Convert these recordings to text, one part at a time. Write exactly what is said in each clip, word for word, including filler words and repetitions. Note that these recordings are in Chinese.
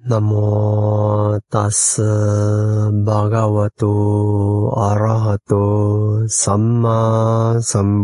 Namo tassa bhagavato arahato samma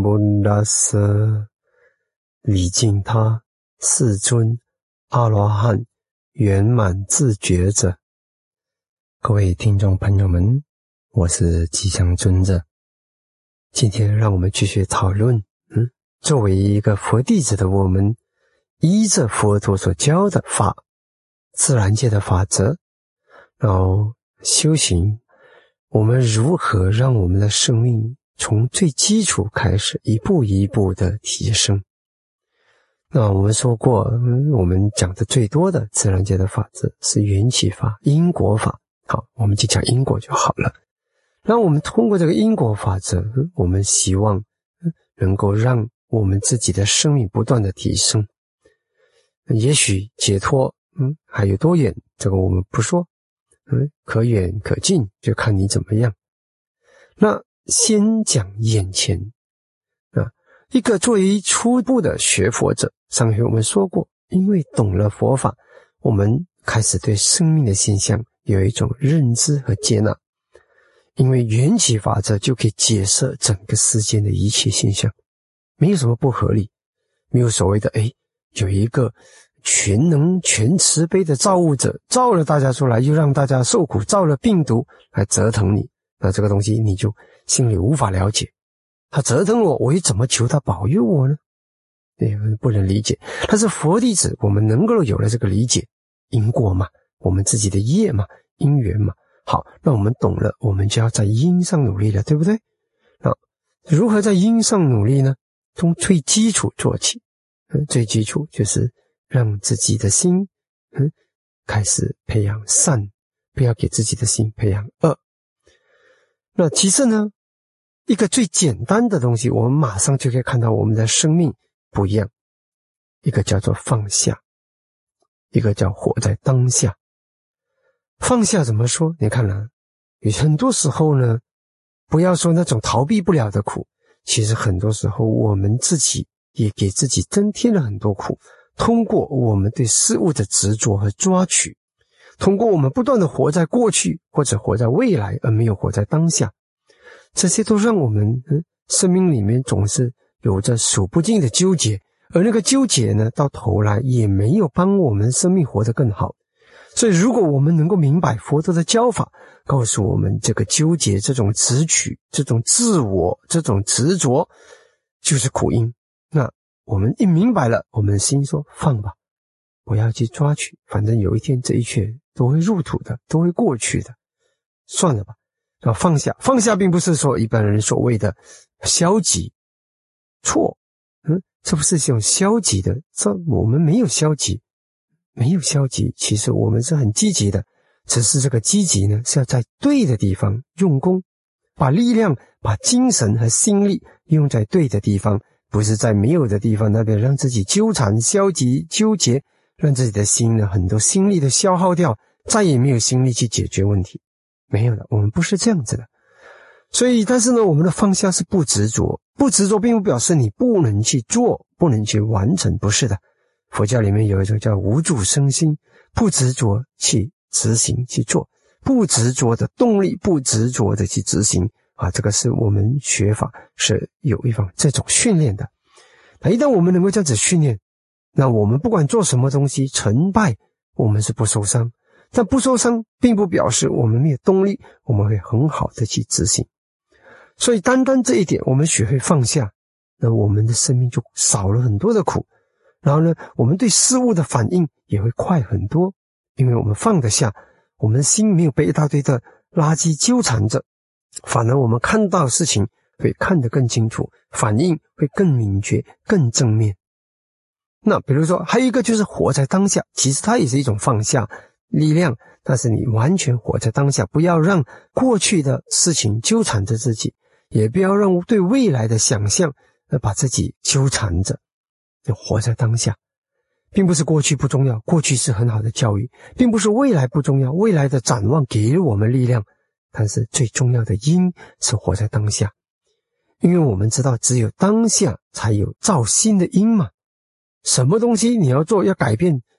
sambuddhassa。礼敬他，世尊阿罗汉圆满自觉者。各位听众朋友们，我是吉祥尊者。今天让我们继续讨论，嗯，作为一个佛弟子的我们，依着佛陀所教的法，自然界的法则，然后修行，我们如何让我们的生命从最基础开始一步一步的提升。那我们说过，嗯，我们讲的最多的自然界的法则是缘起法、因果法。好，我们就讲因果就好了。然后我们通过这个因果法则，嗯，我们希望，嗯，能够让我们自己的生命不断的提升。也许解脱，嗯，还有多远，这个我们不说，嗯，可远可近，就看你怎么样。那先讲眼前啊，一个作为初步的学佛者，上回我们说过，因为懂了佛法，我们开始对生命的现象有一种认知和接纳，因为缘起法则就可以解释整个世间的一切现象，没有什么不合理，没有所谓的诶，有一个全能全慈悲的造物者造了大家出来，又让大家受苦，造了病毒来折腾你，那这个东西你就心里无法了解，他折腾我，我又怎么求他保佑我呢？对，不能理解。但是佛弟子，我们能够有了这个理解，因果嘛，我们自己的业嘛，因缘嘛。好，那我们懂了，我们就要在因上努力了，对不对？那如何在因上努力呢？从最基础做起，嗯，最基础就是让自己的心，嗯，开始培养善，不要给自己的心培养恶。那其次呢，一个最简单的东西，我们马上就可以看到我们的生命不一样。一个叫做放下，一个叫活在当下。放下怎么说？你看呢，有很多时候呢，不要说那种逃避不了的苦，其实很多时候我们自己也给自己增添了很多苦，通过我们对事物的执着和抓取，通过我们不断的活在过去或者活在未来，而没有活在当下，这些都让我们，嗯，生命里面总是有着数不尽的纠结，而那个纠结呢，到头来也没有帮我们生命活得更好。所以如果我们能够明白佛陀的教法，告诉我们这个纠结，这种执取，这种自我，这种执着就是苦因，那我们一明白了，我们的心说放吧，不要去抓取，反正有一天这一切都会入土的，都会过去的，算了吧。要放下，放下并不是说一般人所谓的消极，错，嗯，这不是这种消极的，这我们没有消极，没有消极，其实我们是很积极的，只是这个积极呢，是要在对的地方用功，把力量，把精神和心力用在对的地方，不是在没有的地方那边让自己纠缠、消极、纠结，让自己的心呢，很多心力都消耗掉，再也没有心力去解决问题。没有的，我们不是这样子的。所以，但是呢，我们的放下是不执着，不执着并不表示你不能去做，不能去完成，不是的。佛教里面有一种叫无住生心，不执着去执行去做，不执着的动力，不执着的去执行啊，这个是我们学法是有一方这种训练的。那一旦我们能够这样子训练，那我们不管做什么东西，成败我们是不受伤，但不受伤并不表示我们没有动力，我们会很好的去执行。所以单单这一点，我们学会放下，那我们的生命就少了很多的苦。然后呢，我们对事物的反应也会快很多，因为我们放得下，我们的心没有被一大堆的垃圾纠缠着，反而我们看到事情会看得更清楚，反应会更敏捷，更正面。那比如说还有一个就是活在当下，其实它也是一种放下力量，但是你完全活在当下，不要让过去的事情纠缠着自己，也不要让对未来的想象把自己纠缠着，就活在当下。并不是过去不重要，过去是很好的教育，并不是未来不重要，未来的展望给了我们力量，但是最重要的因是活在当下。因为我们知道只有当下才有造新的因嘛，什么东西你要做要改变，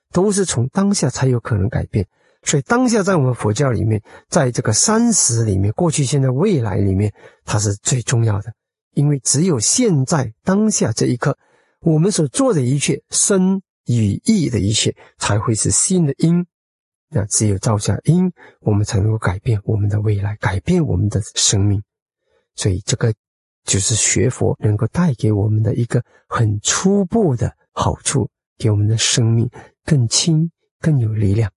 都是从当下才有可能改变。所以当下在我们佛教里面，在这个三时里面，过去现在未来里面，它是最重要的。因为只有现在当下这一刻，我们所做的一切身与意的一切才会是新的因。那只有造下因，我们才能够改变我们的未来，改变我们的生命。所以这个就是学佛能够带给我们的一个很初步的好处，给我们的生命更轻更有力量。